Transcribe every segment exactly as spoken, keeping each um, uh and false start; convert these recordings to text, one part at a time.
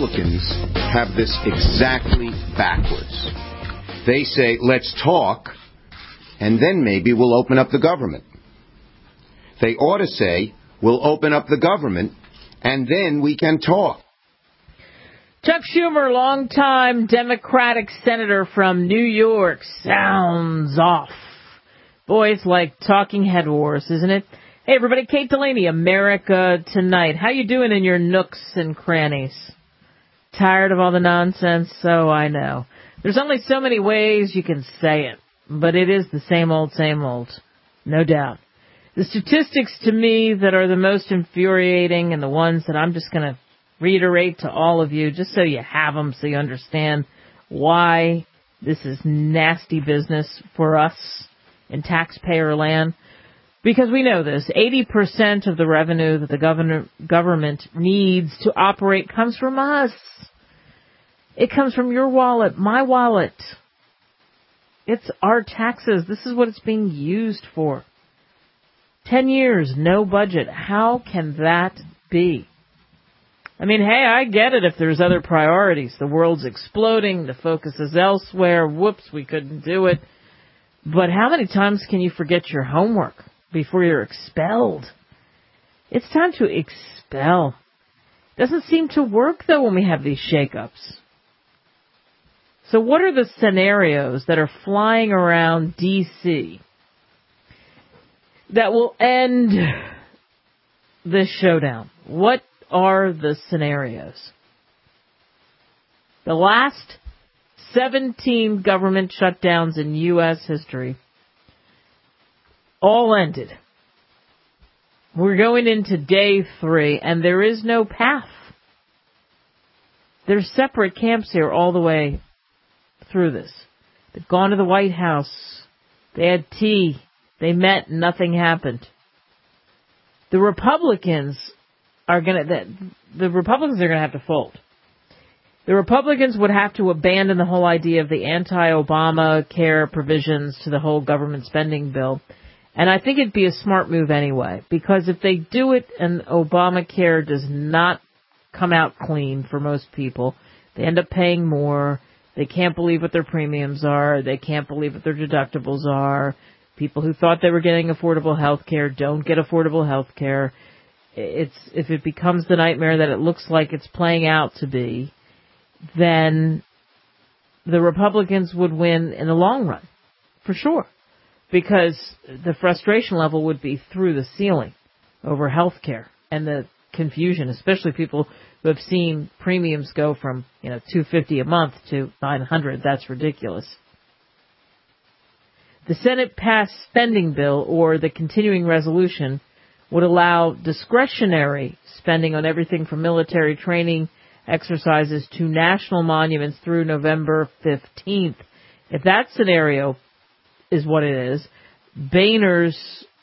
Republicans have this exactly backwards. They say, let's talk, and then maybe we'll open up the government. They ought to say, we'll open up the government, and then we can talk. Chuck Schumer, longtime Democratic senator from New York, sounds off. Boy, it's like talking head wars, isn't it? Hey, everybody, Kate Delaney, America Tonight. How you doing in your nooks and crannies? Tired of all the nonsense? So I know. There's only so many ways you can say it, but it is the same old, same old. No doubt. The statistics to me that are the most infuriating and the ones that I'm just going to reiterate to all of you, just so you have them, so you understand why this is nasty business for us in taxpayer land. Because we know this, eighty percent of the revenue that the governor, government needs to operate comes from us. It comes from your wallet, my wallet. It's our taxes. This is what it's being used for. Ten years, no budget. How can that be? I mean, hey, I get it if there's other priorities. The world's exploding. The focus is elsewhere. Whoops, we couldn't do it. But how many times can you forget your homework before you're expelled? It's time to expel. Doesn't seem to work, though, when we have these shakeups. So what are the scenarios that are flying around D C that will end this showdown? What are the scenarios? The last seventeen government shutdowns in U S history all ended. We're going into day three, and there is no path. There's separate camps here all the way through this. They've gone to the White House. They had tea. They met. Nothing happened. The Republicans are going to, the, the Republicans are going to have to fold. The Republicans would have to abandon the whole idea of the anti-Obamacare provisions to the whole government spending bill. And I think it'd be a smart move anyway, because if they do it and Obamacare does not come out clean for most people, they end up paying more. They can't believe what their premiums are. They can't believe what their deductibles are. People who thought they were getting affordable health care don't get affordable health care. It's, if it becomes the nightmare that it looks like it's playing out to be, then the Republicans would win in the long run, for sure, because the frustration level would be through the ceiling over health care and the confusion, especially people who have seen premiums go from, you know, two hundred fifty dollars a month to nine hundred dollars. That's ridiculous. The Senate passed spending bill, or the continuing resolution, would allow discretionary spending on everything from military training exercises to national monuments through November fifteenth. If that scenario is what it is, Boehner's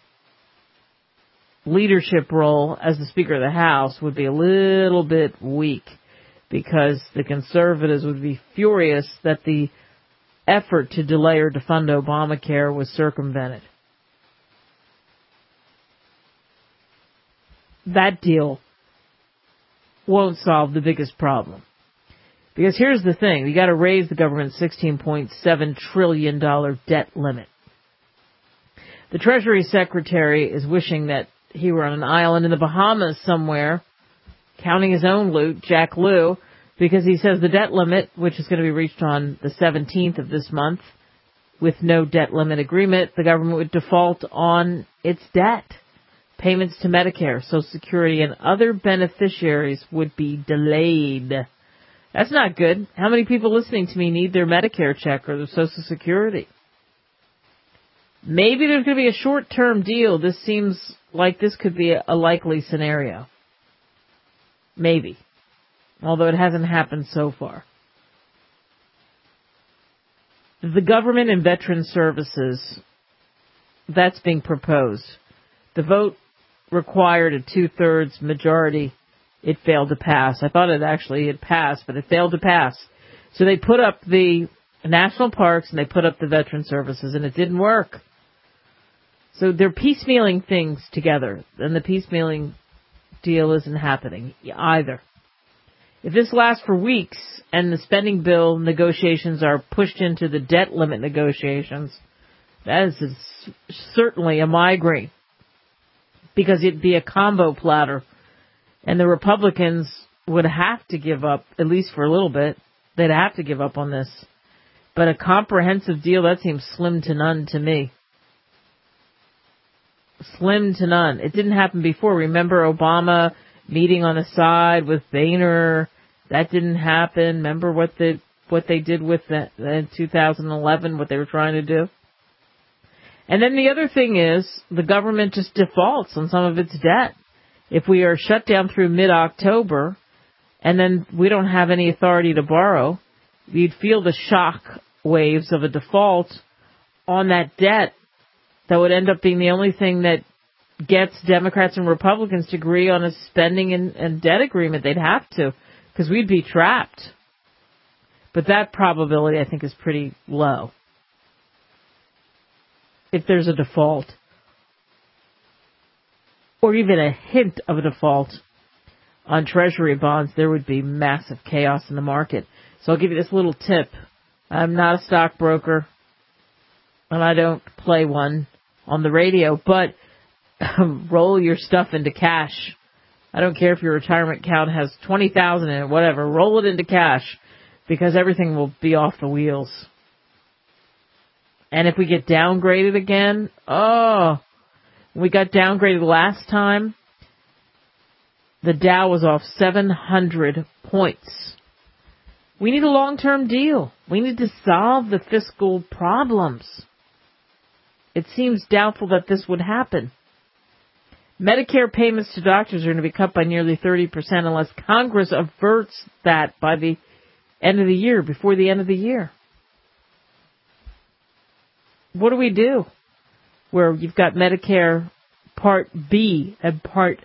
leadership role as the Speaker of the House would be a little bit weak, because the conservatives would be furious that the effort to delay or defund Obamacare was circumvented. That deal won't solve the biggest problem. Because here's the thing, you got to raise the government's sixteen point seven trillion dollars debt limit. The Treasury Secretary is wishing that he were on an island in the Bahamas somewhere, counting his own loot, Jack Lew, because he says the debt limit, which is going to be reached on the seventeenth of this month, with no debt limit agreement, the government would default on its debt. Payments to Medicare, Social Security, and other beneficiaries would be delayed. That's not good. How many people listening to me need their Medicare check or their Social Security? Maybe there's going to be a short-term deal. This seems like this could be a likely scenario. Maybe. Although it hasn't happened so far. The government and veteran services, that's being proposed. The vote required a two-thirds majority. It failed to pass. I thought it actually had passed, but it failed to pass. So they put up the national parks and they put up the veteran services, and it didn't work. So they're piecemealing things together, and the piecemealing deal isn't happening either. If this lasts for weeks and the spending bill negotiations are pushed into the debt limit negotiations, that is a, certainly a migraine, because it'd be a combo platter, and the Republicans would have to give up, at least for a little bit. They'd have to give up on this. But a comprehensive deal, that seems slim to none to me. Slim to none. It didn't happen before. Remember Obama meeting on the side with Boehner? That didn't happen. Remember what the what they did with the, in two thousand eleven, what they were trying to do? And then the other thing is, the government just defaults on some of its debt. If we are shut down through mid-October, and then we don't have any authority to borrow, you'd feel the shock waves of a default on that debt that would end up being the only thing that gets Democrats and Republicans to agree on a spending and, and debt agreement. They'd have to, because we'd be trapped. But that probability, I think, is pretty low. If there's a default, or even a hint of a default on Treasury bonds, there would be massive chaos in the market. So I'll give you this little tip. I'm not a stockbroker, and I don't play one on the radio, but roll your stuff into cash. I don't care if your retirement account has twenty thousand dollars in it, whatever. Roll it into cash, because everything will be off the wheels. And if we get downgraded again, oh, we got downgraded last time. The Dow was off seven hundred points. We need a long-term deal. We need to solve the fiscal problems. It seems doubtful that this would happen. Medicare payments to doctors are going to be cut by nearly thirty percent unless Congress averts that by the end of the year, before the end of the year. What do we do? Where you've got Medicare Part B and Part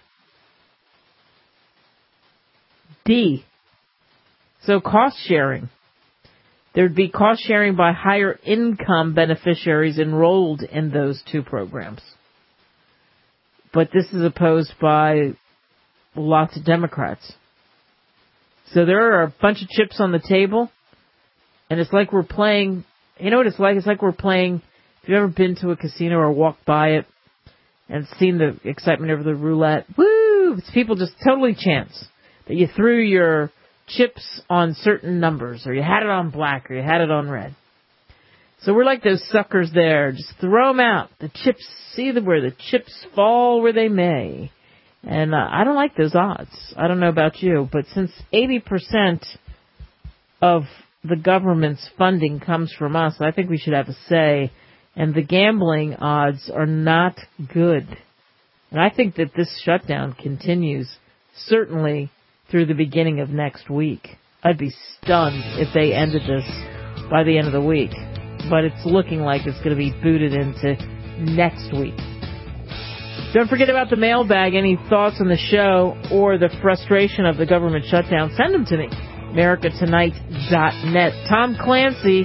D. So cost sharing. There'd be cost sharing by higher income beneficiaries enrolled in those two programs. But this is opposed by lots of Democrats. So there are a bunch of chips on the table, and it's like we're playing, you know what it's like? It's like we're playing, if you've ever been to a casino or walked by it and seen the excitement over the roulette, woo! It's people just totally chance that you threw your chips on certain numbers, or you had it on black, or you had it on red. So we're like those suckers there. Just throw them out. The chips, see the, where the chips fall where they may. And uh, I don't like those odds. I don't know about you, but since eighty percent of the government's funding comes from us, I think we should have a say. And the gambling odds are not good. And I think that this shutdown continues, certainly through the beginning of next week. I'd be stunned if they ended this by the end of the week. But it's looking like it's going to be booted into next week. Don't forget about the mailbag. Any thoughts on the show or the frustration of the government shutdown, send them to me. America Tonight dot net. Tom Clancy,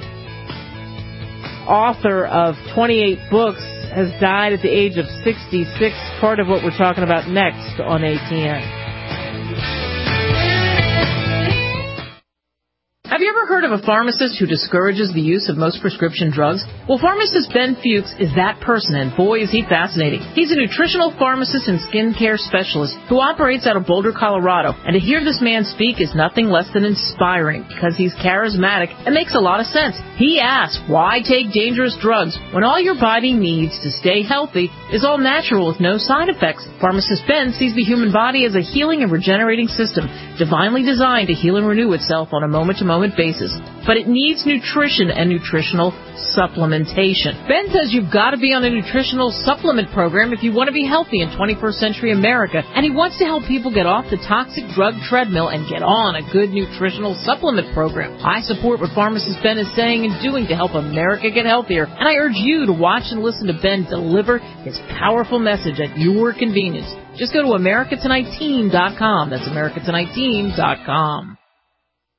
author of twenty-eight books, has died at the age of sixty-six. Part of what we're talking about next on A T N. Have you ever heard of a pharmacist who discourages the use of most prescription drugs? Well, pharmacist Ben Fuchs is that person, and boy, is he fascinating. He's a nutritional pharmacist and skincare specialist who operates out of Boulder, Colorado. And to hear this man speak is nothing less than inspiring, because he's charismatic and makes a lot of sense. He asks, why take dangerous drugs when all your body needs to stay healthy is all natural with no side effects? Pharmacist Ben sees the human body as a healing and regenerating system, divinely designed to heal and renew itself on a moment-to-moment basis, but it needs nutrition and nutritional supplementation. Ben says you've got to be on a nutritional supplement program if you want to be healthy in twenty-first century America, and he wants to help people get off the toxic drug treadmill and get on a good nutritional supplement program. I support what pharmacist Ben is saying and doing to help America get healthier, and I urge you to watch and listen to Ben deliver his powerful message at your convenience. Just go to America Tonight Team dot com. That's America Tonight Team dot com.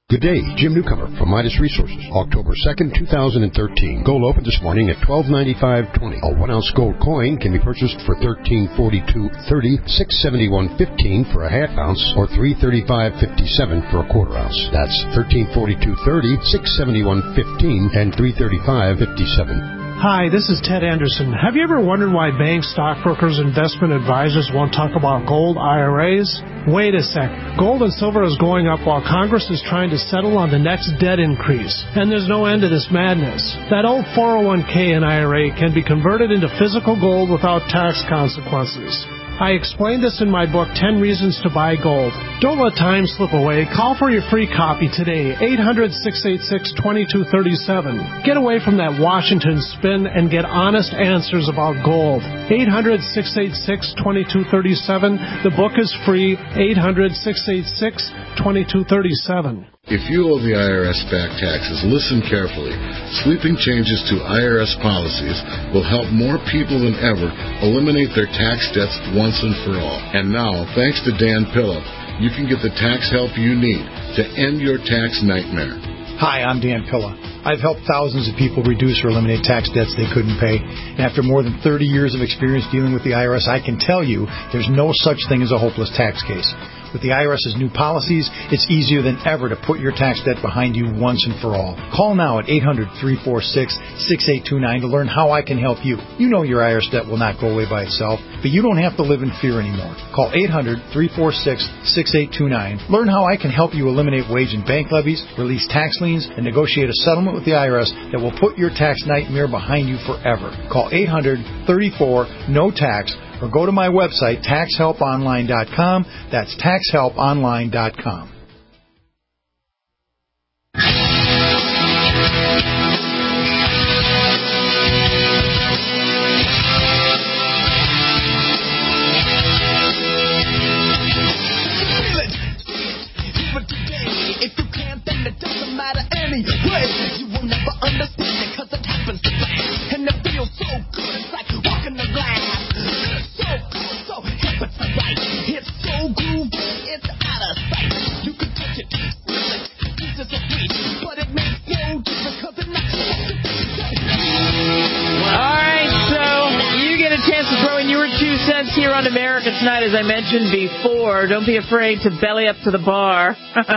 Good day, Jim Newcomer from Midas Resources. October second, two thousand thirteen. Gold opened this morning at twelve ninety-five twenty. A one-ounce gold coin can be purchased for thirteen forty-two thirty, six seventy-one fifteen for a half ounce, or three thirty-five fifty-seven for a quarter ounce. That's thirteen forty-two thirty, six seventy-one fifteen, and three thirty-five fifty-seven. Hi, this is Ted Anderson. Have you ever wondered why banks, stockbrokers, investment advisors won't talk about gold I R As? Wait a sec. Gold and silver is going up while Congress is trying to settle on the next debt increase. And there's no end to this madness. That old four oh one k and I R A can be converted into physical gold without tax consequences. I explained this in my book, ten Reasons to Buy Gold. Don't let time slip away. Call for your free copy today, eight hundred, six eight six, two two three seven. Get away from that Washington spin and get honest answers about gold. eight hundred, six eight six, two two three seven. The book is free, eight hundred, six eight six, two two three seven. If you owe the I R S back taxes, listen carefully. Sweeping changes to I R S policies will help more people than ever eliminate their tax debts once and for all. And now, thanks to Dan Pilla, you can get the tax help you need to end your tax nightmare. Hi, I'm Dan Pilla. I've helped thousands of people reduce or eliminate tax debts they couldn't pay. And after more than thirty years of experience dealing with the I R S, I can tell you there's no such thing as a hopeless tax case. With the I R S's new policies, it's easier than ever to put your tax debt behind you once and for all. Call now at eight hundred, three four six, six eight two nine to learn how I can help you. You know your I R S debt will not go away by itself, but you don't have to live in fear anymore. Call eight hundred, three four six, six eight two nine. Learn how I can help you eliminate wage and bank levies, release tax liens, and negotiate a settlement with the I R S that will put your tax nightmare behind you forever. Call eight hundred, thirty-four, no tax, or go to my website, tax help online dot com. That's tax help online dot com. If you can't, then it doesn't matter anyway. You will never understand it, cause it happens to fast. And it feels so good, it's like walking the glass. It's so good, so hip, it's right. It's so groovy, it's out of sight. You can touch it, feel it, pieces of sweet, but it makes no difference cause it knocks you off your feet. Alright, so you get a chance to throw in your two cents here on America Tonight, as I mentioned before. Don't be afraid to belly up to the bar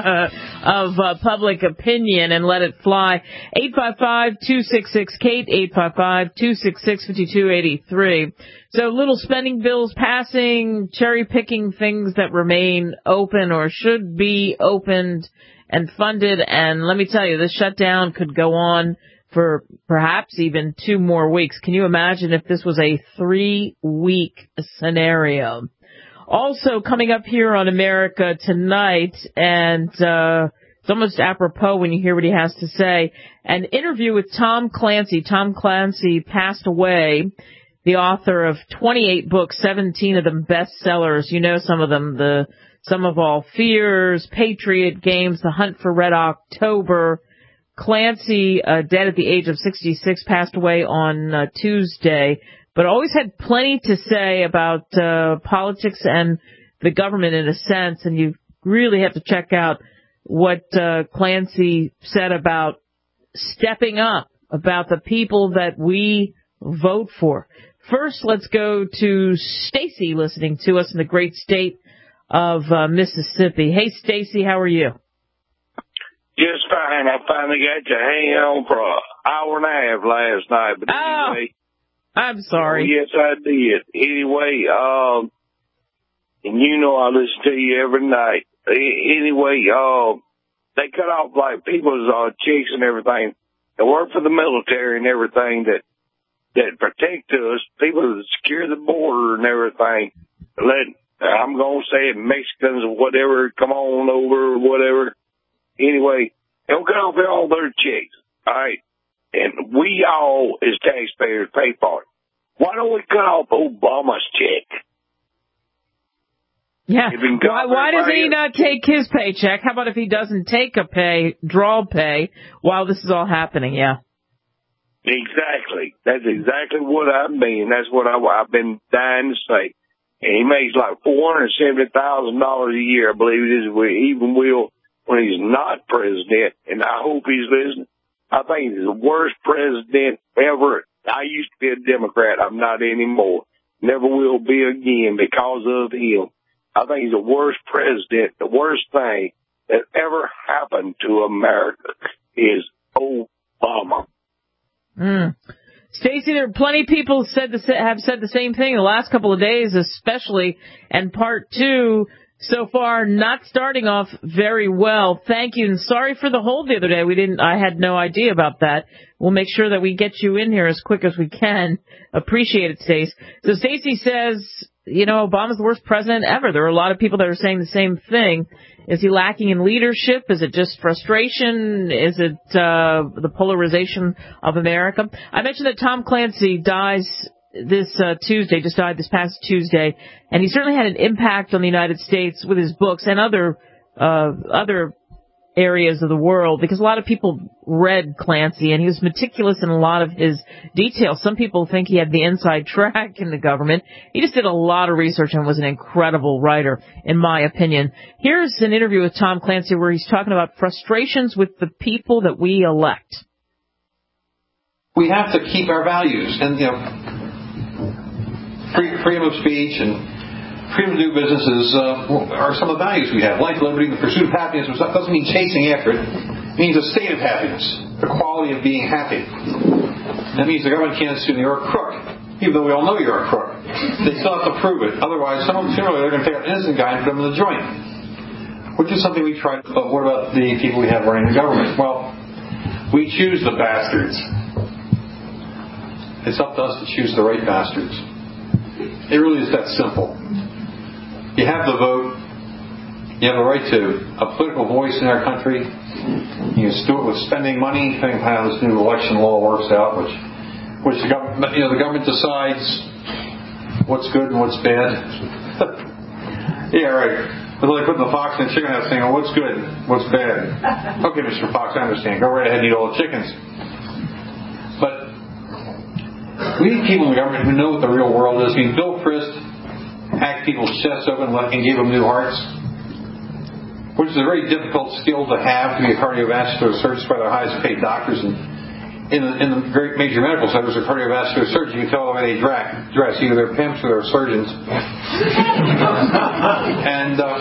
of uh, public opinion and let it fly. eight five five, two six six, Kate, eight five five, two six six, five two eight three. So little spending bills passing, cherry-picking things that remain open or should be opened and funded. And let me tell you, this shutdown could go on for perhaps even two more weeks. Can you imagine if this was a three-week scenario? Also coming up here on America Tonight, and uh it's almost apropos when you hear what he has to say, an interview with Tom Clancy. Tom Clancy passed away, the author of twenty-eight books, seventeen of them bestsellers. You know some of them, the Sum of All Fears, Patriot Games, The Hunt for Red October. Clancy, uh, dead at the age of sixty-six, passed away on uh, Tuesday, but always had plenty to say about uh, politics and the government in a sense, and you really have to check out what uh, Clancy said about stepping up, about the people that we vote for. First, let's go to Stacy listening to us in the great state of uh, Mississippi. Hey, Stacy, how are you? Just fine. I finally got to hang on for an hour and a half last night. But oh, anyway, I'm sorry. Oh, yes, I did. Anyway, um, and you know I listen to you every night. Anyway, uh, they cut off like people's uh, chicks and everything that work for the military and everything that that protect us, people that secure the border and everything. Let I'm gonna say it, Mexicans or whatever, come on over or whatever. Anyway, they'll cut off all their checks, all right? And we all, as taxpayers, pay for it. Why don't we cut off Obama's check? Yeah. Why, why does he not take his paycheck? How about if he doesn't take a pay, draw pay, while this is all happening? Yeah. Exactly. That's exactly what I mean. That's what I, I've been dying to say. And he makes like four hundred seventy thousand dollars a year, I believe it is, with even will when he's not president, and I hope he's listening. I think he's the worst president ever. I used to be a Democrat. I'm not anymore. Never will be again because of him. I think he's the worst president. The worst thing that ever happened to America is Obama. Mm. Stacey, there are plenty of people said the, have said the same thing the last couple of days, especially, and part two so far not starting off very well. Thank you, and sorry for the hold the other day. We didn't. I had no idea about that. We'll make sure that we get you in here as quick as we can. Appreciate it, Stace. So Stacey says, you know, Obama's the worst president ever. There are a lot of people that are saying the same thing. Is he lacking in leadership? Is it just frustration? Is it uh, the polarization of America? I mentioned that Tom Clancy dies this uh, Tuesday, just died this past Tuesday, and he certainly had an impact on the United States with his books and other uh, other areas of the world, because a lot of people read Clancy, and he was meticulous in a lot of his details. Some people think he had the inside track in the government. He just did a lot of research and was an incredible writer, in my opinion. Here's an interview with Tom Clancy where he's talking about frustrations with the people that we elect. We have to keep our values, and, you know, free, freedom of speech and freedom to do businesses uh, are some of the values we have. Life, liberty, the pursuit of happiness doesn't mean chasing after it. It means a state of happiness, the quality of being happy. That means the government can't sue you're a crook, even though we all know you're a crook. They still have to prove it. Otherwise, someone sooner or later they're going to take an innocent guy and put him in the joint, which is something we try. But what about the people we have running the government? Well, we choose the bastards. It's up to us to choose the right bastards. It really is that simple. You have the vote. You have the right to a political voice in our country. You can do it with spending money, depending on how this new election law works out, which, which the government, you know, the government decides what's good and what's bad. Yeah, right. It's like putting the fox in the chicken house, saying, "Oh, what's good, what's bad?" Okay, Mister Fox, I understand. Go right ahead and eat all the chickens. But we need people in the government who know what the real world is. I mean, Bill Frist hacked people's chests open and gave them new hearts, which is a very difficult skill to have, to be a cardiovascular surgeon by the highest paid doctors. And in the, in the great major medical centers, a cardiovascular surgeon, you can tell the way they dress, either they're pimps or they're surgeons. And uh,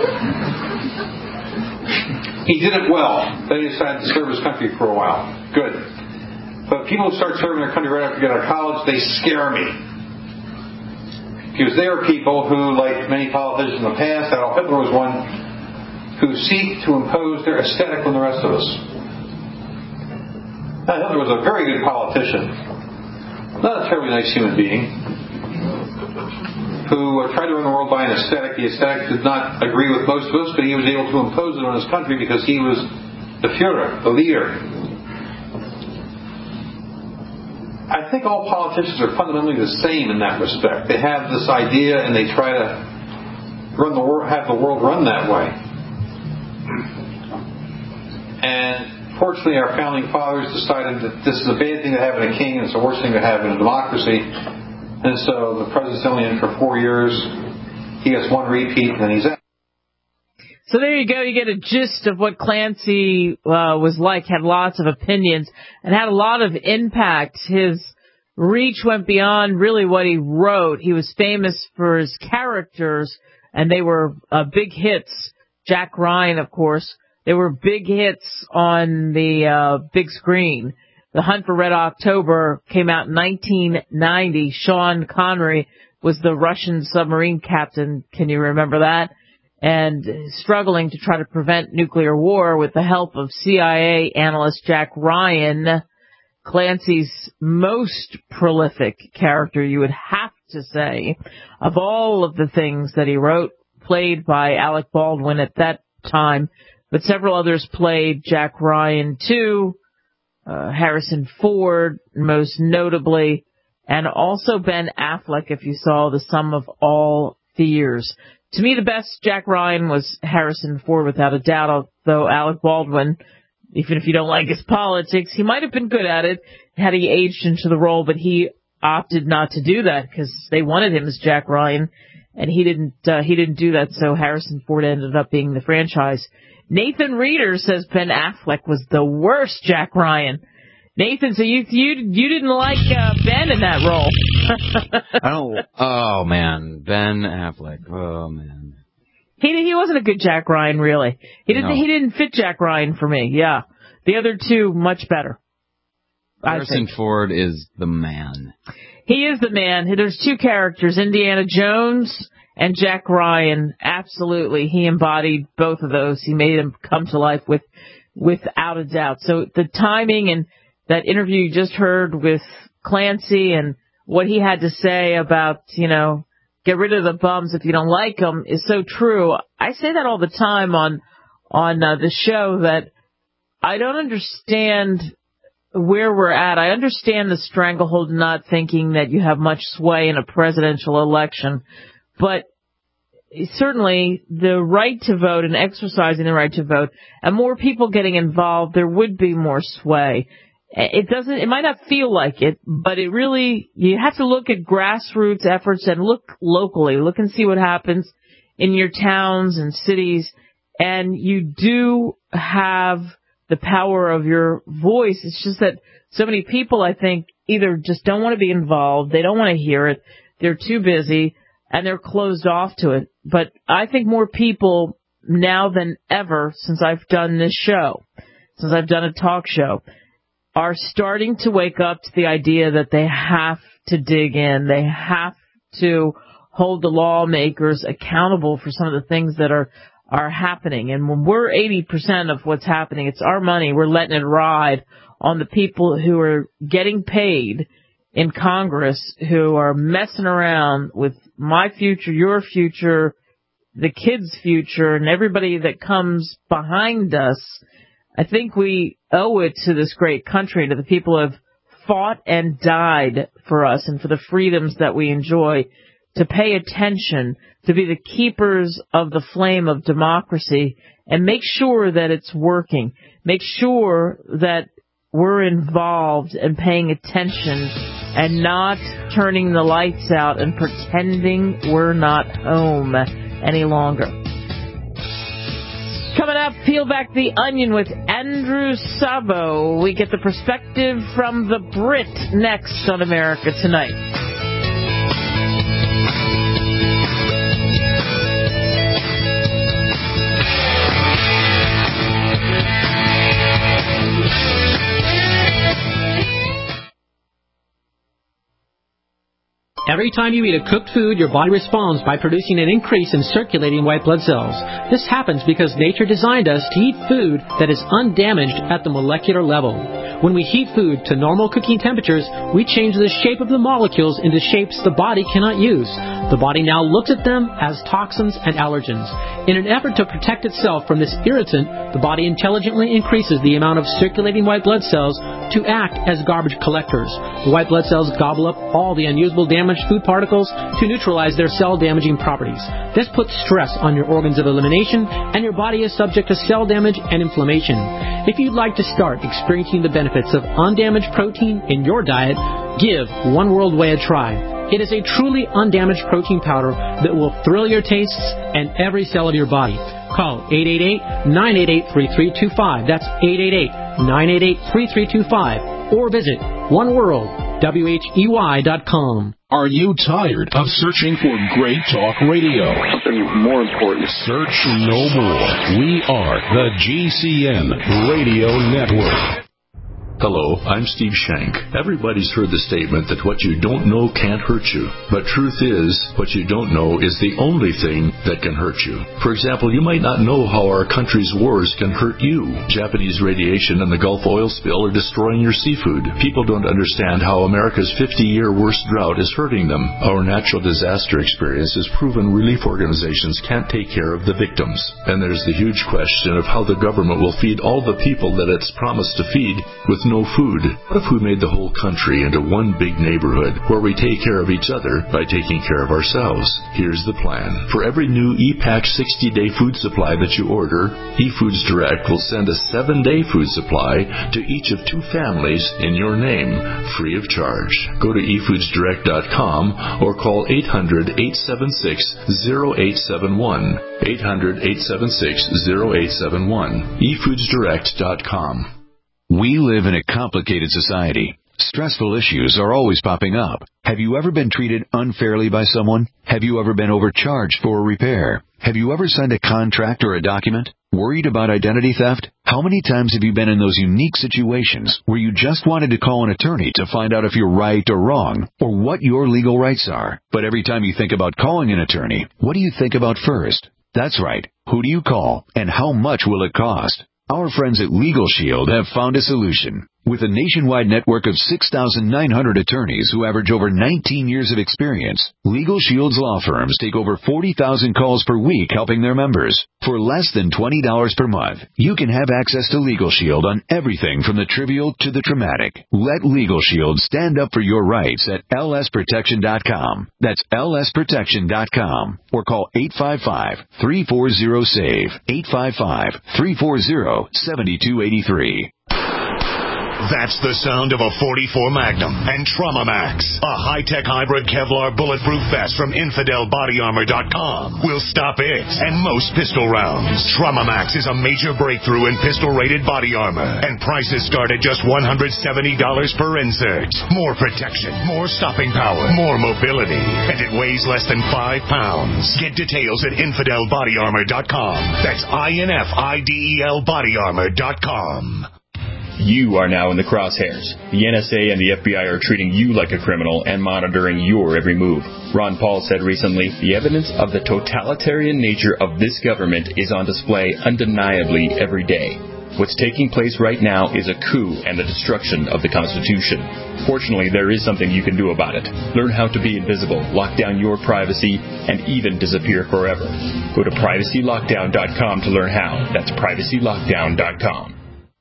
he did it well. Then he decided to serve his country for a while. Good. But people who start serving their country right after they get out of college, they scare me. Because they are people who, like many politicians in the past, Adolf Hitler was one, who seek to impose their aesthetic on the rest of us. Now, Hitler was a very good politician, not a terribly nice human being, who uh, tried to run the world by an aesthetic. The aesthetic did not agree with most of us, but he was able to impose it on his country because he was the Führer, the leader. I think all politicians are fundamentally the same in that respect. They have this idea and they try to run the world, have the world run that way. And fortunately, our founding fathers decided that this is a bad thing to have in a king and it's the worst thing to have in a democracy. And so the president's only in for four years. He gets one repeat and then he's out. So there you go. You get a gist of what Clancy uh, was like, had lots of opinions, and had a lot of impact. His reach went beyond really what he wrote. He was famous for his characters, and they were uh, big hits. Jack Ryan, of course. They were big hits on the uh, big screen. The Hunt for Red October came out in nineteen ninety. Sean Connery was the Russian submarine captain. Can you remember that? And struggling to try to prevent nuclear war with the help of C I A analyst Jack Ryan, Clancy's most prolific character, you would have to say, of all of the things that he wrote, played by Alec Baldwin at that time, but several others played Jack Ryan too, uh, Harrison Ford most notably, and also Ben Affleck if you saw The Sum of All Fears. To me, the best Jack Ryan was Harrison Ford, without a doubt, although Alec Baldwin, even if you don't like his politics, he might have been good at it had he aged into the role, but he opted not to do that because they wanted him as Jack Ryan, and he didn't uh, he didn't do that, so Harrison Ford ended up being the franchise Nathan Reeder says Ben Affleck was the worst Jack Ryan. Nathan, so you you you didn't like uh, Ben in that role? I don't. Oh man, Ben Affleck. Oh man. He he wasn't a good Jack Ryan, really. He didn't No. he didn't fit Jack Ryan for me. Yeah, the other two much better. Harrison Ford is the man. He is the man. There's two characters, Indiana Jones and Jack Ryan. Absolutely, he embodied both of those. He made them come to life with without a doubt. So the timing and that interview you just heard with Clancy and what he had to say about, you know, get rid of the bums if you don't like them is so true. I say that all the time on on uh, the show that I don't understand where we're at. I understand the stranglehold not thinking that you have much sway in a presidential election, but certainly the right to vote and exercising the right to vote and more people getting involved, there would be more sway. It doesn't, it might not feel like it, but it really, you have to look at grassroots efforts and look locally, look and see what happens in your towns and cities. And you do have the power of your voice. It's just that so many people, I think, either just don't want to be involved, they don't want to hear it, they're too busy, and they're closed off to it. But I think more people now than ever, since I've done this show, since I've done a talk show, are starting to wake up to the idea that they have to dig in. They have to hold the lawmakers accountable for some of the things that are, are happening. And when we're eighty percent of what's happening, it's our money. We're letting it ride on the people who are getting paid in Congress, who are messing around with my future, your future, the kids' future, and everybody that comes behind us. I think we owe it to this great country, to the people who have fought and died for us and for the freedoms that we enjoy, to pay attention, to be the keepers of the flame of democracy, and make sure that it's working. Make sure that we're involved and paying attention and not turning the lights out and pretending we're not home any longer. Coming up, peel back the onion with Andrew Sabo. We get the perspective from the Brit next on America Tonight. Every time you eat a cooked food, your body responds by producing an increase in circulating white blood cells. This happens because nature designed us to eat food that is undamaged at the molecular level. When we heat food to normal cooking temperatures, we change the shape of the molecules into shapes the body cannot use. The body now looks at them as toxins and allergens. In an effort to protect itself from this irritant, the body intelligently increases the amount of circulating white blood cells to act as garbage collectors. The white blood cells gobble up all the unusable damaged food particles to neutralize their cell-damaging properties. This puts stress on your organs of elimination, and your body is subject to cell damage and inflammation. If you'd like to start experiencing the benefits of undamaged protein in your diet, give One World Whey a try. It is a truly undamaged protein powder that will thrill your tastes and every cell of your body. Call eight eight eight, nine eight eight, three three two five. That's eight eight eight, nine eight eight, three three two five. Or visit one world whey dot com. Are you tired of searching for great talk radio? Something more important. Search no more. We are the G C N Radio Network. Hello, I'm Steve Shank. Everybody's heard the statement that what you don't know can't hurt you. But truth is, what you don't know is the only thing that can hurt you. For example, you might not know how our country's wars can hurt you. Japanese radiation and the Gulf oil spill are destroying your seafood. People don't understand how America's fifty-year worst drought is hurting them. Our natural disaster experience has proven relief organizations can't take care of the victims. And there's the huge question of how the government will feed all the people that it's promised to feed with no food. What if we made the whole country into one big neighborhood where we take care of each other by taking care of ourselves? Here's the plan. For every new E-Pack sixty-day food supply that you order, eFoods Direct will send a seven-day food supply to each of two families in your name, free of charge. Go to e foods direct dot com or call eight hundred, eight seven six, zero eight seven one. eight hundred, eight seven six, zero eight seven one. e foods direct dot com. We live in a complicated society. Stressful issues are always popping up. Have you ever been treated unfairly by someone? Have you ever been overcharged for a repair? Have you ever signed a contract or a document? Worried about identity theft? How many times have you been in those unique situations where you just wanted to call an attorney to find out if you're right or wrong, or what your legal rights are? But every time you think about calling an attorney, what do you think about first? That's right. Who do you call, and how much will it cost? Our friends at Legal Shield have found a solution. With a nationwide network of six thousand nine hundred attorneys who average over nineteen years of experience, Legal Shield's law firms take over forty thousand calls per week helping their members. For less than twenty dollars per month, you can have access to Legal Shield on everything from the trivial to the traumatic. Let Legal Shield stand up for your rights at L S protection dot com. That's L S protection dot com. Or call eight five five, three four zero, SAVE, eight five five, three four zero, seven two eight three. That's the sound of a forty-four Magnum and Trauma Max, a high-tech hybrid Kevlar bulletproof vest from infidel body armor dot com. Will stop it and most pistol rounds. Trauma Max is a major breakthrough in pistol-rated body armor, and prices start at just one hundred seventy dollars per insert. More protection, more stopping power, more mobility, and it weighs less than five pounds. Get details at infidel body armor dot com. That's I N F I D E L body armor dot com. You are now in the crosshairs. The N S A and the F B I are treating you like a criminal and monitoring your every move. Ron Paul said recently, the evidence of the totalitarian nature of this government is on display undeniably every day. What's taking place right now is a coup and the destruction of the Constitution. Fortunately, there is something you can do about it. Learn how to be invisible, lock down your privacy, and even disappear forever. Go to privacy lockdown dot com to learn how. That's privacy lockdown dot com.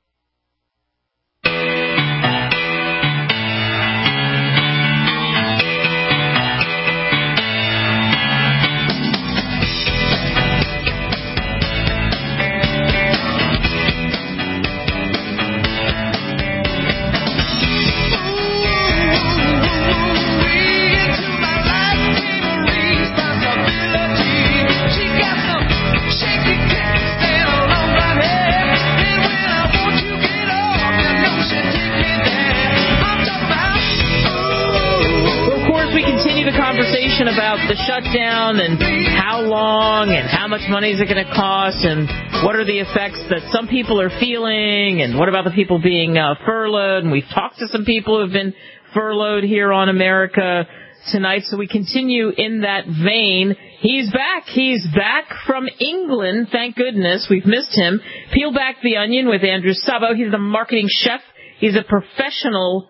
About the shutdown and how long and how much money is it going to cost and what are the effects that some people are feeling and what about the people being uh, furloughed. And we've talked to some people who have been furloughed here on America tonight, so we continue in that vein. He's back. He's back from England. Thank goodness. We've missed him. Peel back the onion with Andrew Sabo. He's the marketing chef. He's a professional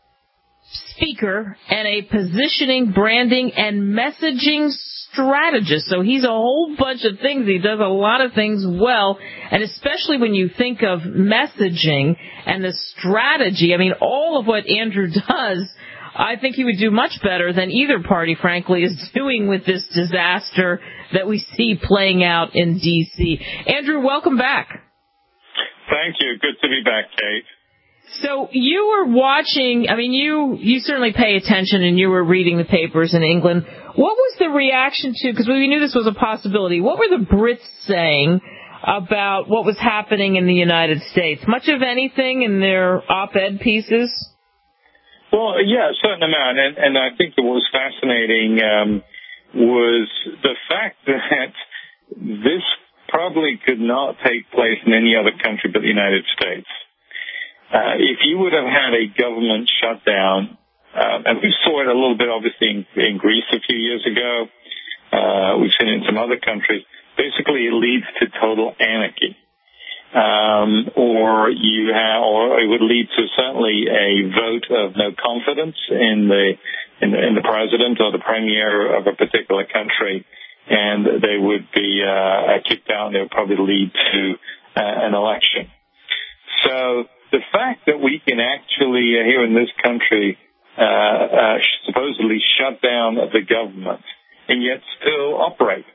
speaker and a positioning, branding, and messaging strategist. So he's a whole bunch of things. He does a lot of things well, and especially when you think of messaging and the strategy, I mean, all of what Andrew does, I think he would do much better than either party, frankly, is doing with this disaster that we see playing out in D C Andrew, welcome back. Thank you. Good to be back, Kate. So you were watching, I mean, you, you certainly pay attention and you were reading the papers in England. What was the reaction to, because we knew this was a possibility, what were the Brits saying about what was happening in the United States? Much of anything in their op-ed pieces? Well, yeah, a certain amount. And, and I think what was fascinating um, was the fact that this probably could not take place in any other country but the United States. Uh, if you would have had a government shutdown, uh, and we saw it a little bit obviously in, in Greece a few years ago, uh, we've seen it in some other countries, basically it leads to total anarchy. Um, or you have, or it would lead to certainly a vote of no confidence in the, in the, in the president or the premier of a particular country, and they would be, uh, kicked out and it would probably lead to uh, an election. So, the fact that we can actually, uh, here in this country, uh, uh, supposedly shut down the government and yet still operate.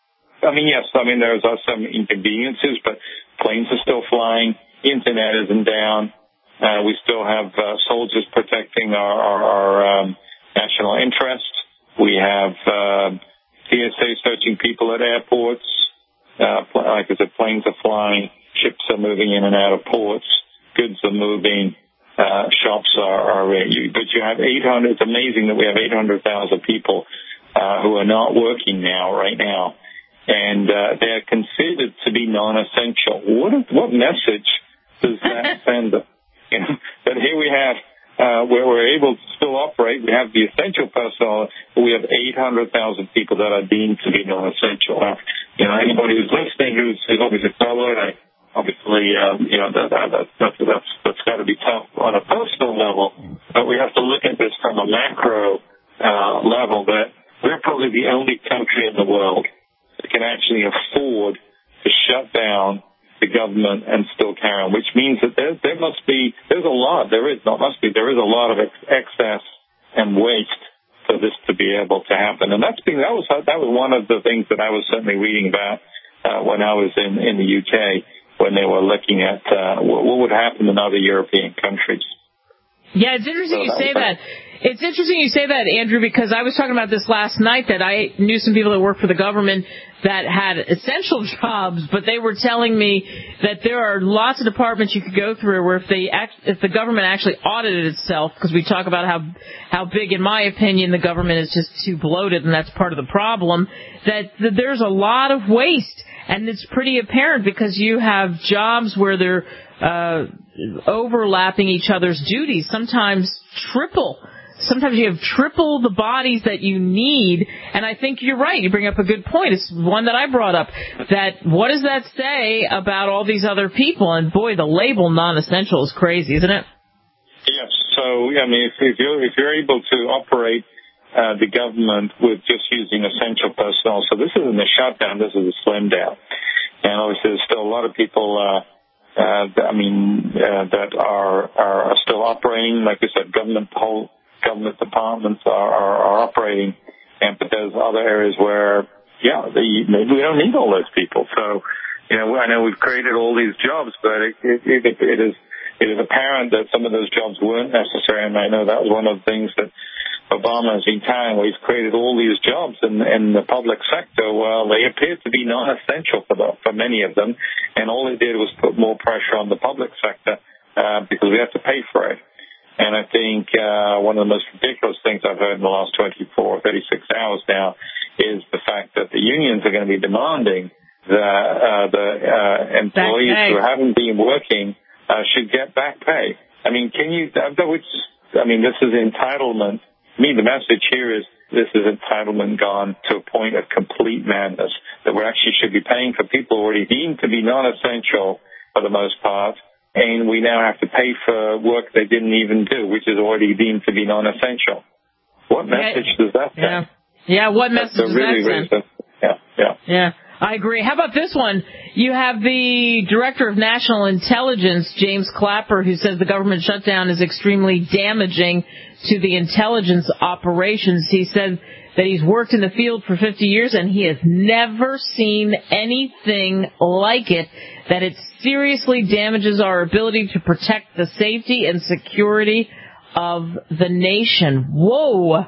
I mean, yes, I mean, there's uh, some inconveniences, but planes are still flying, internet isn't down, uh, we still have uh, soldiers protecting our, our, our um, national interests. We have uh, T S A searching people at airports. Uh, like I said, planes are flying, ships are moving in and out of ports, goods are moving, uh, shops are, are you, but you have eight hundred, it's amazing that we have eight hundred thousand people uh, who are not working now, right now. And uh, they're considered to be non-essential. What what message does that send them? You know, but here we have uh, where we're able to still operate. We have the essential personnel, but we have eight hundred thousand people that are deemed to be non-essential. Uh, you know, anybody who's listening who's, who's obviously followed, I, obviously, um, you know, that, that, that, that's that's that's got to be tough on a personal level. But we have to look at this from a macro uh, level. That we're probably the only country in the world that can actually afford to shut down the government and still carry on, which means that there, there must be, there's a lot, there is, not must be, there is a lot of ex- excess and waste for this to be able to happen. And that's been, that was, that was one of the things that I was certainly reading about uh, when I was in, in the U K, when they were looking at uh, what, what would happen in other European countries. Yeah, it's interesting you say that. It's interesting you say that, Andrew, because I was talking about this last night, that I knew some people that work for the government that had essential jobs, but they were telling me that there are lots of departments you could go through where if they act, if the government actually audited itself, because we talk about how how big, in my opinion, the government is just too bloated, and that's part of the problem, that, that there's a lot of waste. And it's pretty apparent because you have jobs where they're uh, overlapping each other's duties, sometimes triple. Sometimes you have triple the bodies that you need. And I think you're right. You bring up a good point. It's one that I brought up. That what does that say about all these other people? And boy, the label non-essential is crazy, isn't it? Yes. So, I mean, if, if, you're, if you're able to operate Uh, the government with just using essential personnel. So this isn't a shutdown, this is a slim down. And obviously there's still a lot of people, uh, uh, I mean, uh, that are, are still operating. Like I said, government, whole government departments are, are, are operating. And, but there's other areas where, yeah, they, maybe we don't need all those people. So, you know, I know we've created all these jobs, but it, it, it, it is, it is apparent that some of those jobs weren't necessary. And I know that was one of the things that Obama has been telling, where he's created all these jobs in, in the public sector. Well, they appear to be non-essential for, the, for many of them, and all it did was put more pressure on the public sector uh, because we have to pay for it. And I think uh, one of the most ridiculous things I've heard in the last twenty-four, thirty-six hours now is the fact that the unions are going to be demanding that uh, the uh, employees who haven't been working uh, should get back pay. I mean, can you? Which, I mean, this is entitlement. To me, the message here is this is entitlement gone to a point of complete madness, that we actually should be paying for people already deemed to be non-essential for the most part, and we now have to pay for work they didn't even do, which is already deemed to be non-essential. What message yeah. does that send? Yeah, yeah what message does really, that send? Really, yeah, yeah. Yeah. I agree. How about this one? You have the Director of National Intelligence, James Clapper, who says the government shutdown is extremely damaging to the intelligence operations. He said that he's worked in the field for fifty years and he has never seen anything like it, that it seriously damages our ability to protect the safety and security of the nation. Whoa!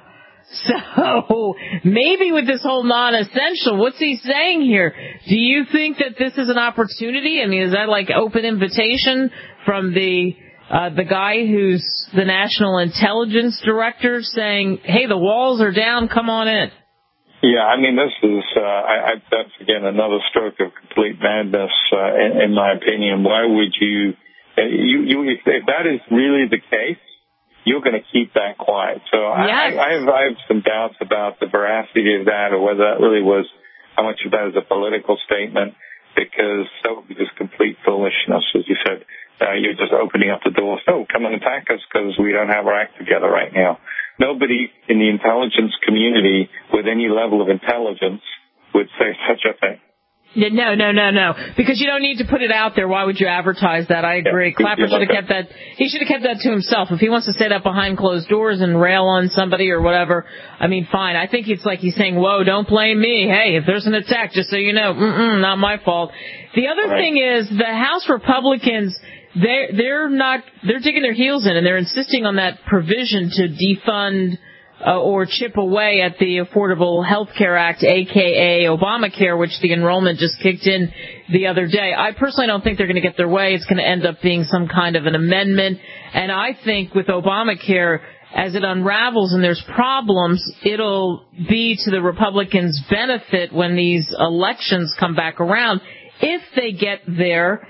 So, maybe with this whole non-essential, what's he saying here? Do you think that this is an opportunity? I mean, is that like open invitation from the uh, the guy who's the National Intelligence Director saying, hey, the walls are down, come on in? Yeah, I mean, this is, uh, I, I, that's, again, another stroke of complete madness, uh, in, in my opinion. Why would you, uh, you, you if, if that is really the case, you're going to keep that quiet. So yes. I, I, have, I have some doubts about the veracity of that, or whether that really was, how much of that is a political statement, because that would be just complete foolishness, as you said. Uh, you're just opening up the door. So come and attack us because we don't have our act together right now. Nobody in the intelligence community with any level of intelligence would say such a thing. Yeah, no, no, no, no. Because you don't need to put it out there. Why would you advertise that? I agree. Yeah, Clapper should have kept that. He should have kept that to himself. If he wants to say that behind closed doors and rail on somebody or whatever, I mean, fine. I think it's like he's saying, whoa, don't blame me. Hey, if there's an attack, just so you know, mm-mm, not my fault. The other right. thing is the House Republicans, they're, they're not, they're digging their heels in and they're insisting on that provision to defund Uh, or chip away at the Affordable Health Care Act, a k a. Obamacare, which the enrollment just kicked in the other day. I personally don't think they're going to get their way. It's going to end up being some kind of an amendment. And I think with Obamacare, as it unravels and there's problems, it'll be to the Republicans' benefit when these elections come back around if they get their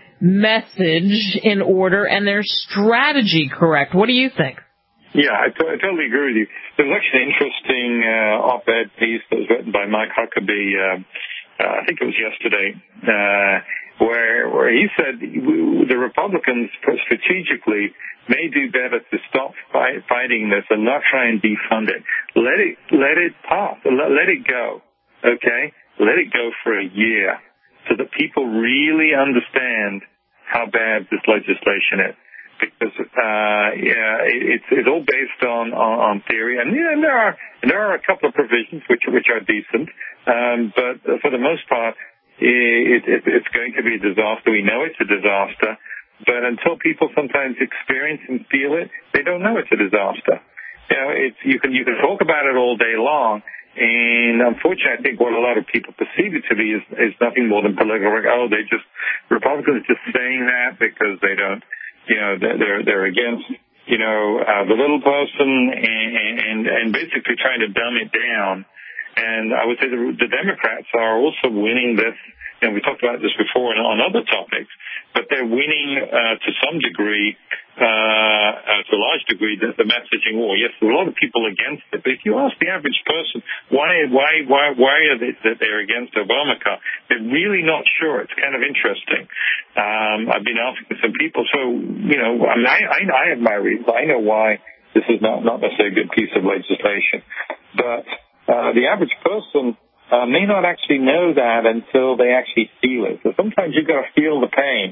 message in order and their strategy correct. What do you think? Yeah, I, t- I totally agree with you. There was actually an interesting uh, op-ed piece that was written by Mike Huckabee, uh, uh, I think it was yesterday, uh, where where he said the Republicans strategically may do better to stop fight, fighting this and not try and defund it. Let it let it pass. Let, let it go. Okay? Let it go for a year so that people really understand how bad this legislation is. Because uh, yeah, it's it's all based on, on, on theory, and yeah, there are there are a couple of provisions which which are decent, um, but for the most part, it, it, it's going to be a disaster. We know it's a disaster, but until people sometimes experience and feel it, they don't know it's a disaster. You know, it's you can you can talk about it all day long. And unfortunately, I think what a lot of people perceive it to be is, is nothing more than political. Oh, they just Republicans just saying that because they don't. You know, they're they're against, you know, uh, the little person and, and and basically trying to dumb it down. And I would say the, the Democrats are also winning this. You know, we talked about this before on other topics, but they're winning uh, to some degree, uh, uh, to a large degree, the, the messaging war. Yes, there are a lot of people against it, but if you ask the average person why why why why are they that they're against Obamacare, they're really not sure. It's kind of interesting. Um, I've been asking some people, so you know, I mean, I, I, I have my reasons. I know why this is not not necessarily a good piece of legislation, but uh, the average person. Uh, may not actually know that until they actually feel it. So sometimes you've got to feel the pain.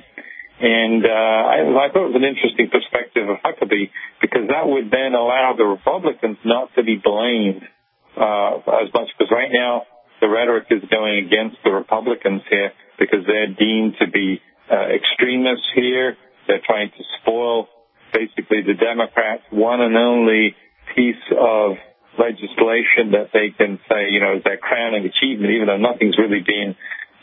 And uh, I, I thought it was an interesting perspective of Huckabee because that would then allow the Republicans not to be blamed uh, as much. Because right now the rhetoric is going against the Republicans here because they're deemed to be uh, extremists here. They're trying to spoil basically the Democrats' one and only piece of legislation that they can say, you know, is their crowning achievement, even though nothing's really been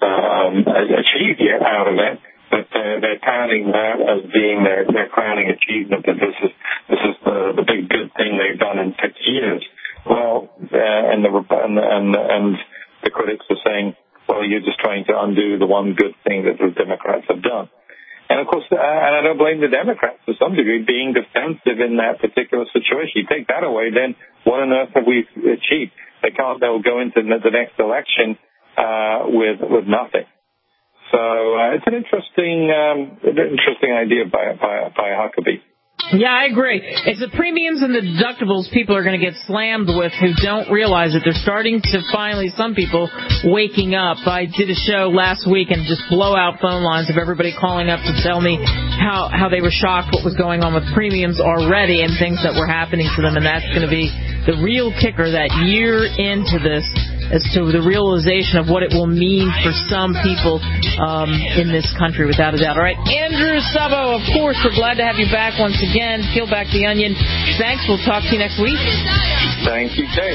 um, achieved yet out of it. But they're, they're touting that as being their, their crowning achievement, that this is this is the, the big good thing they've done in six years. Well, uh, and the and, and and the critics are saying, well, you're just trying to undo the one good thing that the Democrats have done. And, of course, uh, and I don't blame the Democrats to some degree being defensive in that particular situation. You take that away, then what on earth have we achieved? They can't, they'll go into the next election uh, with with nothing. So uh, it's an interesting um, an interesting idea by, by, by Huckabee. Yeah, I agree. It's the premiums and the deductibles people are going to get slammed with who don't realize it. They're starting to finally, some people, waking up. I did a show last week and just blow out phone lines of everybody calling up to tell me how, how they were shocked what was going on with premiums already and things that were happening to them. And that's going to be the real kicker that year into this as to the realization of what it will mean for some people um, in this country, without a doubt. All right, Andrew Sabo, of course, we're glad to have you back once again. Peel back the onion. Thanks. We'll talk to you next week. Thank you, Dave.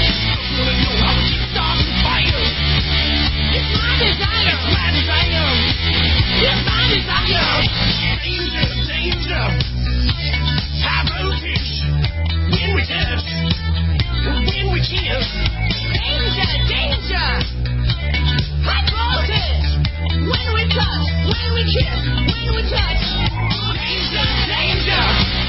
When we touch, when we kiss, when we touch, danger, danger.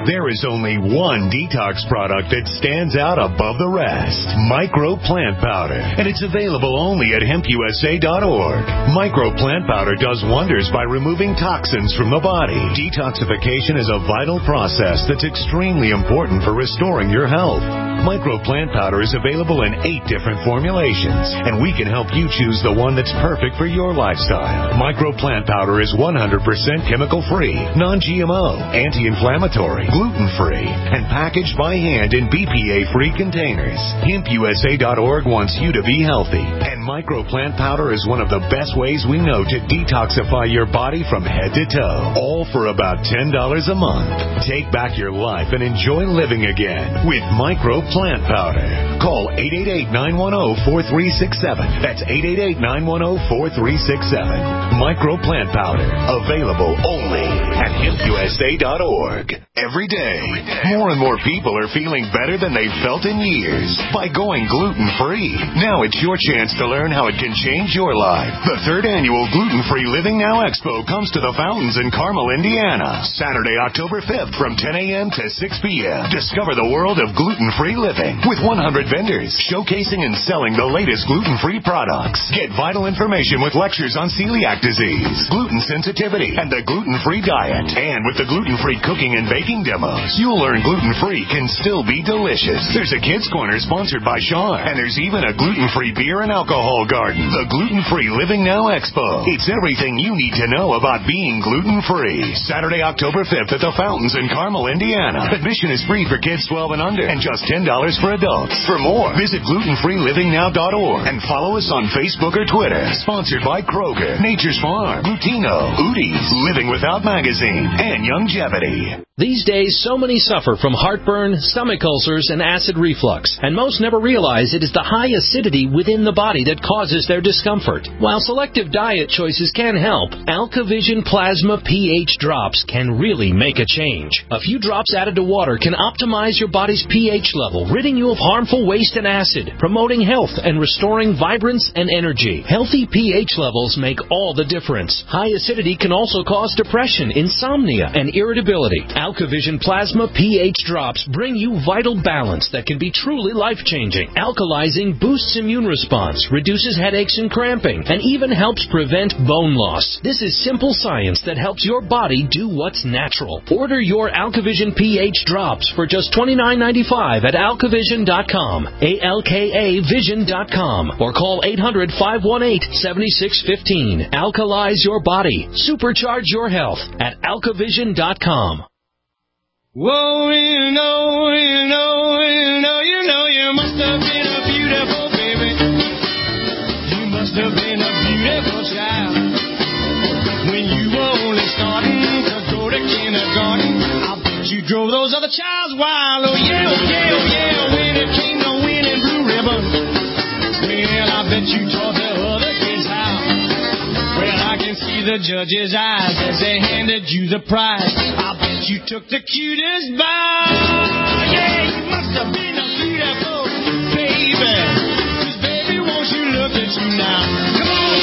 There is only one detox product that stands out above the rest. Micro Plant Powder. And it's available only at hemp u s a dot org. Micro Plant Powder does wonders by removing toxins from the body. Detoxification is a vital process that's extremely important for restoring your health. Micro Plant Powder is available in eight different formulations, and we can help you choose the one that's perfect for your lifestyle. Micro Plant Powder is one hundred percent chemical-free, non G M O, anti-inflammatory, gluten-free, and packaged by hand in B P A-free containers. hemp u s a dot org wants you to be healthy, and Micro Plant Powder is one of the best ways we know to detoxify your body from head to toe, all for about ten dollars a month. Take back your life and enjoy living again with Micro Plant Powder. Call eight eight eight, nine one zero, four three six seven. That's eight eight eight, nine one zero, four three six seven. Micro Plant Powder. Available only at hemp u s a dot org. Every day, more and more people are feeling better than they've felt in years by going gluten-free. Now it's your chance to learn how it can change your life. The third annual Gluten-Free Living Now Expo comes to the Fountains in Carmel, Indiana, Saturday, October fifth from ten a.m. to six p.m. Discover the world of gluten-free living with one hundred vendors showcasing and selling the latest gluten-free products. Get vital information with lectures on celiac disease, gluten sensitivity, and the gluten-free diet. And with the gluten-free cooking and baking demos, you'll learn gluten-free can still be delicious. There's a kids' corner sponsored by Sean, and there's even a gluten-free beer and alcohol garden. The Gluten-Free Living Now Expo. It's everything you need to know about being gluten-free. Saturday, October fifth at the Fountains in Carmel, Indiana. Admission is free for kids twelve and under and just ten dollars for adults. For more, visit gluten free living now dot org and follow us on Facebook or Twitter. Sponsored by Kroger, Nature's Farm, Glutino, Udi's, Living Without Magazine, and Youngevity. These days, so many suffer from heartburn, stomach ulcers, and acid reflux, and most never realize it is the high acidity within the body that causes their discomfort. While selective diet choices can help, AlkaVision Plasma pH drops can really make a change. A few drops added to water can optimize your body's pH level, ridding you of harmful waste and acid, promoting health and restoring vibrance and energy. Healthy pH levels make all the difference. High acidity can also cause depression, insomnia, and irritability. AlkaVision Plasma pH drops bring you vital balance that can be truly life-changing. Alkalizing boosts immune response, reduces headaches and cramping, and even helps prevent bone loss. This is simple science that helps your body do what's natural. Order your AlkaVision pH drops for just twenty-nine ninety-five at alkavision dot com, A L K A vision dot com, or call eight hundred, five one eight, seven six one five. Alkalize your body. Supercharge your health at alkavision dot com. Whoa, you know, you know, you know, you know, you must have been a beautiful baby. You must have been a beautiful child. When you were only starting to go to kindergarten, I bet you drove those other childs wild. Oh yeah, oh yeah, oh yeah, when it came to winning blue ribbon. Well, I bet you taught the other kids how. Well, I can see the judge's eyes as they handed you the prize. I bet you took the cutest bow. Yeah, you must have been a beautiful baby. 'Cause baby, won't you look at you now? Come on,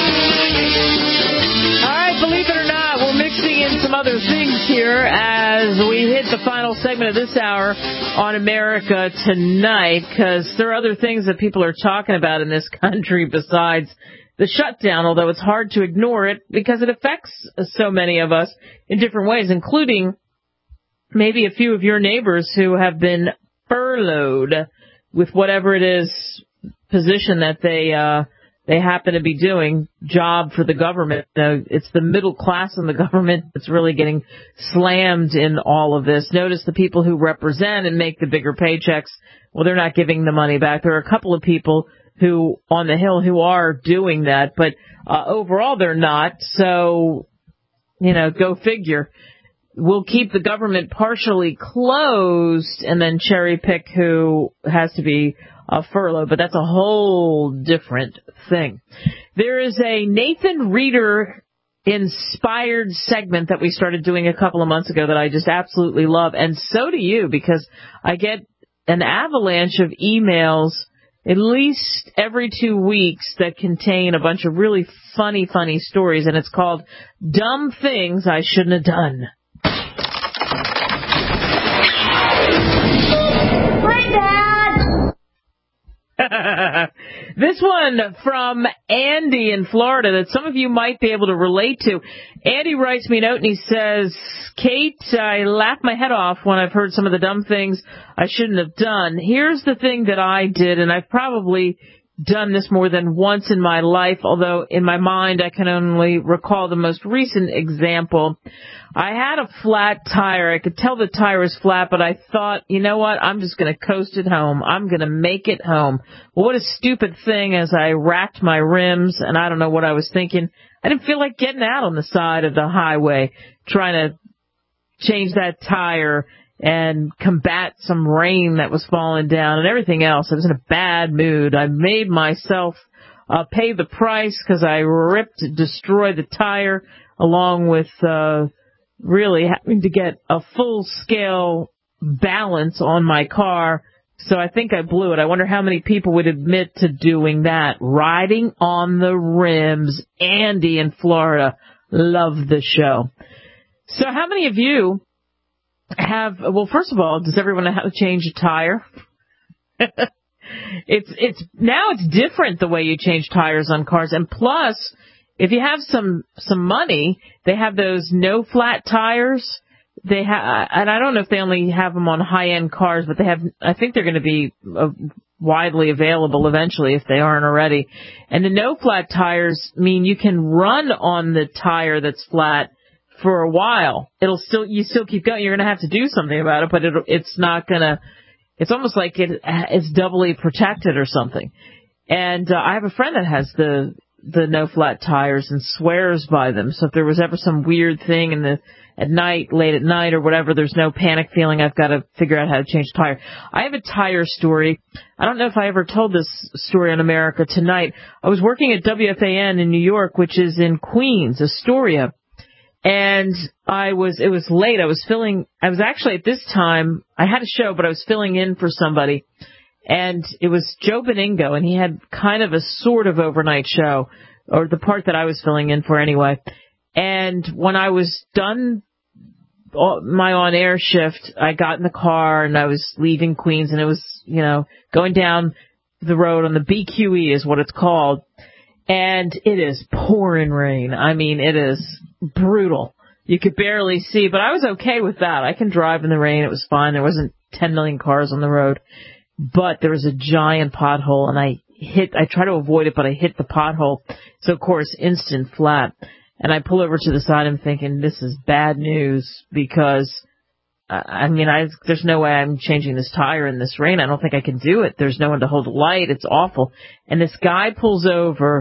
all right, believe it or not, we're mixing in some other things here as we hit the final segment of this hour on America Tonight, because there are other things that people are talking about in this country besides the shutdown, although it's hard to ignore it because it affects so many of us in different ways, including maybe a few of your neighbors who have been furloughed with whatever it is position that they uh they happen to be doing, job for the government. Uh, it's the middle class in the government that's really getting slammed in all of this. Notice the people who represent and make the bigger paychecks, well, they're not giving the money back. There are a couple of people who on the Hill who are doing that, but uh, overall they're not. So, you know, go figure. We'll keep the government partially closed and then cherry pick who has to be uh, furloughed, but that's a whole different thing. There is a Nathan Reeder inspired segment that we started doing a couple of months ago that I just absolutely love, and so do you, because I get an avalanche of emails at least every two weeks that contain a bunch of really funny, funny stories, and it's called Dumb Things I Shouldn't Have Done. This one from Andy in Florida that some of you might be able to relate to. Andy writes me a note and he says, Kate, I laugh my head off when I've heard some of the dumb things I shouldn't have done. Here's the thing that I did, and I've probably done this more than once in my life, although in my mind I can only recall the most recent example. I had a flat tire. I could tell the tire was flat, but I thought, you know what, I'm just going to coast it home. I'm going to make it home. Well, what a stupid thing as I racked my rims, and I don't know what I was thinking. I didn't feel like getting out on the side of the highway trying to change that tire and combat some rain that was falling down and everything else. I was in a bad mood. I made myself uh, pay the price because I ripped, destroyed the tire along with uh, really having to get a full-scale balance on my car. So I think I blew it. I wonder how many people would admit to doing that. Riding on the rims. Andy in Florida. Love the show. So how many of you have, well, first of all, does everyone know how to change a tire? it's, it's, now it's different the way you change tires on cars. And plus, if you have some, some money, they have those no flat tires. They have, and I don't know if they only have them on high-end cars, but they have, I think they're going to be uh, widely available eventually if they aren't already. And the no flat tires mean you can run on the tire that's flat for a while. It'll still, you still keep going. You're going to have to do something about it, but it, it's not going to, it's almost like it, it's doubly protected or something. And uh, I have a friend that has the, the no flat tires and swears by them. So if there was ever some weird thing in the, at night, late at night or whatever, there's no panic feeling. I've got to figure out how to change a tire. I have a tire story. I don't know if I ever told this story on America Tonight. I was working at W F A N in New York, which is in Queens, Astoria. And I was, it was late. I was filling, I was actually at this time, I had a show, but I was filling in for somebody. And it was Joe Beningo, and he had kind of a sort of overnight show, or the part that I was filling in for anyway. And when I was done my on-air shift, I got in the car and I was leaving Queens, and it was, you know, going down the road on the B Q E is what it's called. And it is pouring rain. I mean, it is brutal. You could barely see, but I was okay with that. I can drive in the rain. It was fine. There wasn't ten million cars on the road, but there was a giant pothole, and I hit, I tried to avoid it, but I hit the pothole. So, of course, instant flat. And I pull over to the side. I'm thinking, this is bad news because, uh, I mean, I, there's no way I'm changing this tire in this rain. I don't think I can do it. There's no one to hold the light. It's awful. And this guy pulls over,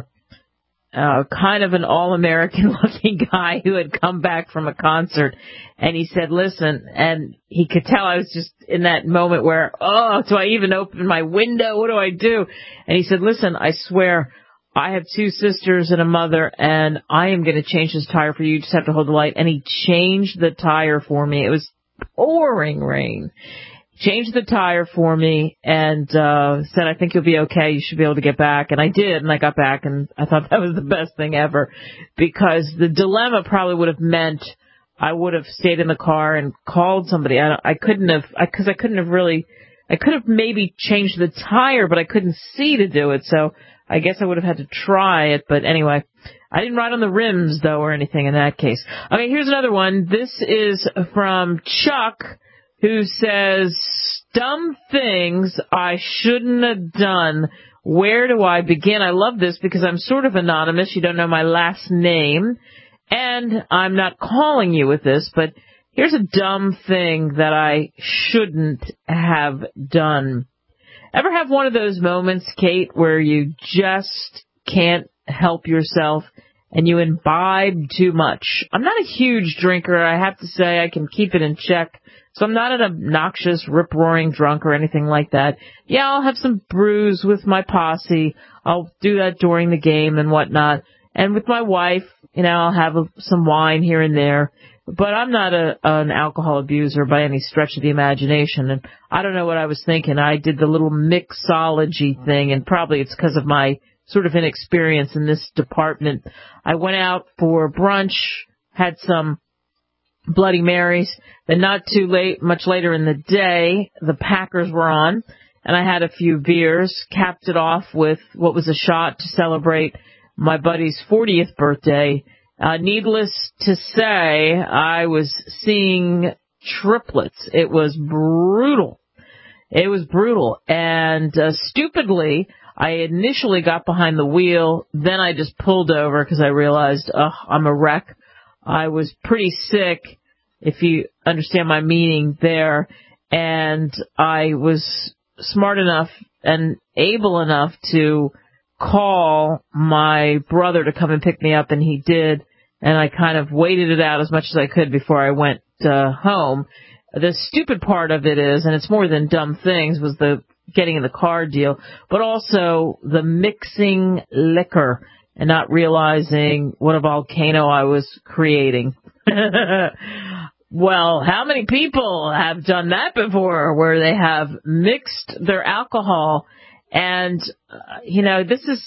uh, kind of an all-American looking guy who had come back from a concert. And he said, listen, and he could tell I was just in that moment where, oh, do I even open my window? What do I do? And he said, listen, I swear, I have two sisters and a mother, and I am going to change this tire for you. You just have to hold the light. And he changed the tire for me. It was pouring rain. Changed the tire for me and uh said, I think you'll be okay. You should be able to get back. And I did, and I got back, and I thought that was the best thing ever, because the dilemma probably would have meant I would have stayed in the car and called somebody. I, I couldn't have, because I, I couldn't have really, I could have maybe changed the tire, but I couldn't see to do it. So I guess I would have had to try it. But anyway, I didn't ride on the rims, though, or anything in that case. Okay, here's another one. This is from Chuck, who says, dumb things I shouldn't have done. Where do I begin? I love this because I'm sort of anonymous. You don't know my last name. And I'm not calling you with this, but here's a dumb thing that I shouldn't have done. Ever have one of those moments, Kate, where you just can't help yourself and you imbibe too much? I'm not a huge drinker. I have to say I can keep it in check. So I'm not an obnoxious, rip-roaring drunk or anything like that. Yeah, I'll have some brews with my posse. I'll do that during the game and whatnot. And with my wife, you know, I'll have a, some wine here and there. But I'm not a, an alcohol abuser by any stretch of the imagination. And I don't know what I was thinking. I did the little mixology thing, and probably it's because of my sort of inexperience in this department. I went out for brunch, had some Bloody Marys. Then not too late, much later in the day, the Packers were on, and I had a few beers, capped it off with what was a shot to celebrate my buddy's fortieth birthday. Uh, needless to say, I was seeing triplets. It was brutal. It was brutal. And uh, stupidly, I initially got behind the wheel. Then I just pulled over because I realized, oh, I'm a wreck. I was pretty sick, if you understand my meaning there. And I was smart enough and able enough to call my brother to come and pick me up, and he did. And I kind of waited it out as much as I could before I went uh, home. The stupid part of it is, and it's more than dumb things, was the getting in the car deal, but also the mixing liquor and not realizing what a volcano I was creating. Well, how many people have done that before, where they have mixed their alcohol? And, uh, you know, this is,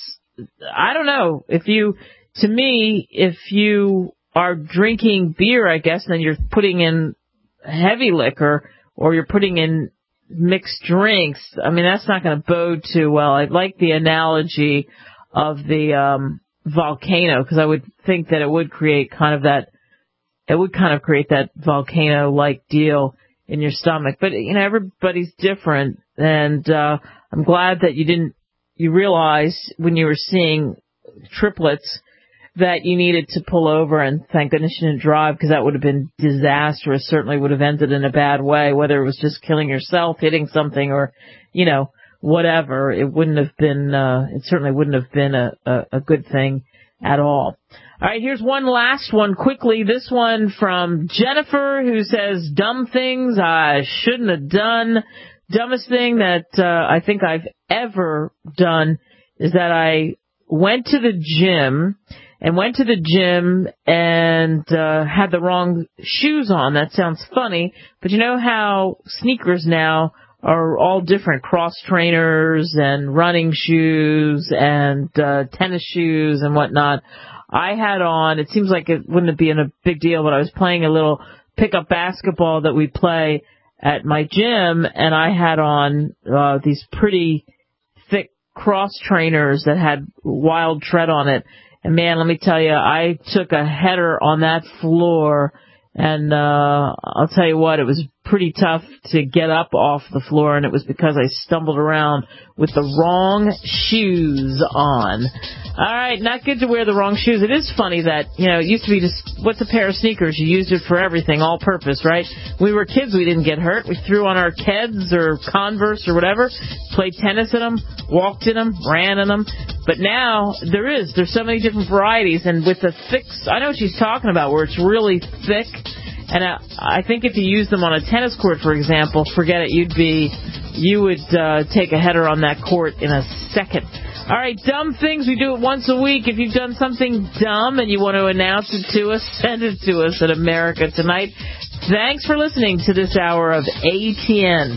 I don't know, if you, to me, if you are drinking beer, I guess, then you're putting in heavy liquor, or you're putting in mixed drinks. I mean, that's not going to bode too well. I like the analogy of the um, volcano, because I would think that it would create kind of that, it would kind of create that volcano-like deal in your stomach. But, you know, everybody's different, and uh, I'm glad that you didn't, you realized when you were seeing triplets that you needed to pull over, and thank goodness you didn't drive, because that would have been disastrous. Certainly would have ended in a bad way, whether it was just killing yourself, hitting something, or, you know, whatever. It wouldn't have been, uh, it certainly wouldn't have been a, a, a good thing at all. All right, here's one last one quickly. This one from Jennifer, who says, dumb things I shouldn't have done. Dumbest thing that uh, I think I've ever done is that I went to the gym and went to the gym and uh, had the wrong shoes on. That sounds funny, but you know how sneakers now are all different, cross trainers and running shoes and uh, tennis shoes and whatnot. I had on, it seems like it wouldn't be a big deal, but I was playing a little pickup basketball that we play at my gym, and I had on uh, these pretty thick cross trainers that had wild tread on it. And man, let me tell you, I took a header on that floor, and uh I'll tell you what, it was pretty tough to get up off the floor, and it was because I stumbled around with the wrong shoes on. All right, not good to wear the wrong shoes. It is funny that, you know, it used to be just, what's a pair of sneakers? You used it for everything, all purpose, right? When we were kids, we didn't get hurt. We threw on our Keds or Converse or whatever, played tennis in them, walked in them, ran in them. But now, there is. There's so many different varieties, and with the thick, I know what she's talking about, where it's really thick. And I, I think if you use them on a tennis court, for example, forget it, you'd be, you would uh, take a header on that court in a second. All right, dumb things, we do it once a week. If you've done something dumb and you want to announce it to us, send it to us at America Tonight. Thanks for listening to this hour of A T N.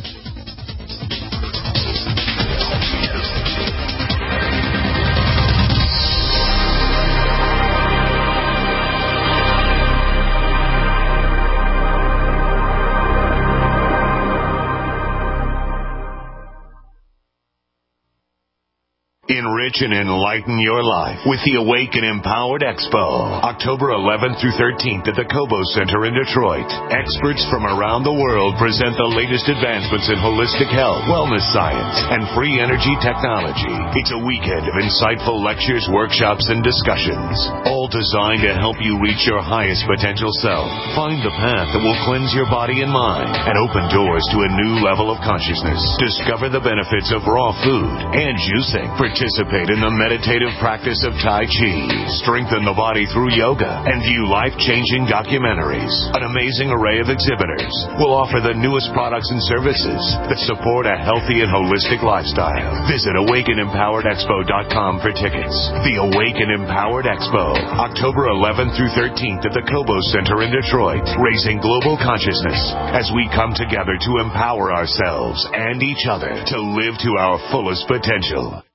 Enrich and enlighten your life with the Awaken Empowered Expo, October eleventh through thirteenth at the Cobo Center in Detroit. Experts from around the world present the latest advancements in holistic health, wellness science, and free energy technology. It's a weekend of insightful lectures, workshops, and discussions, all designed to help you reach your highest potential self. Find the path that will cleanse your body and mind and open doors to a new level of consciousness. Discover the benefits of raw food and juicing. Participate in the meditative practice of Tai Chi, strengthen the body through yoga, and view life-changing documentaries. An amazing array of exhibitors will offer the newest products and services that support a healthy and holistic lifestyle. Visit awaken empowered expo dot com for tickets. The Awaken Empowered Expo, October eleventh through thirteenth at the Cobo Center in Detroit, raising global consciousness as we come together to empower ourselves and each other to live to our fullest potential.